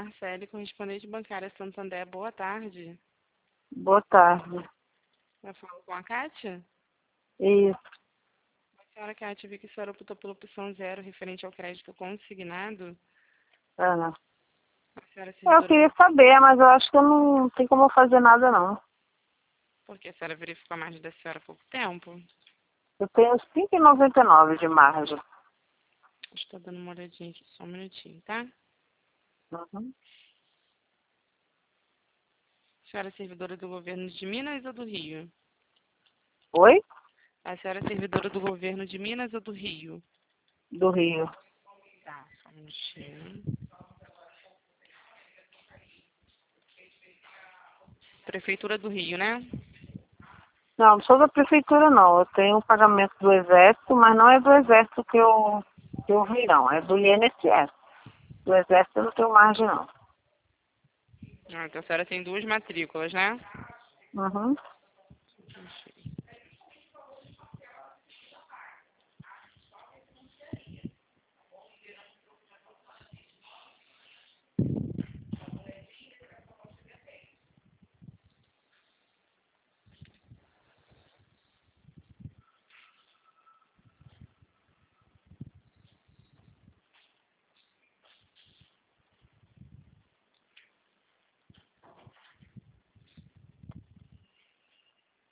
Marcele, correspondente bancária Santander. Boa tarde. Boa tarde. Eu falo com a Kátia? Isso. A senhora Kátia, vi que a senhora optou pela opção 0 referente ao crédito consignado. Ana. A senhora é Eu servidora queria saber, mas eu acho que eu não tem como eu fazer nada, não. porque a senhora verificou a margem da senhora há pouco tempo. Eu tenho 5,99 de margem. Estou dando uma olhadinha aqui, só um minutinho, tá? Uhum. A senhora é servidora do governo de Minas ou do Rio? Oi? A senhora é servidora do governo de Minas ou do Rio? Do Rio. Tá, só um minutinho. Prefeitura do Rio, né? Não sou da prefeitura, não. Eu tenho um pagamento do Exército, mas não é do Exército que eu vi, não. É do INSS. Do Exército eu não tenho margem, não. Ah, então a senhora tem duas matrículas, né? Uhum.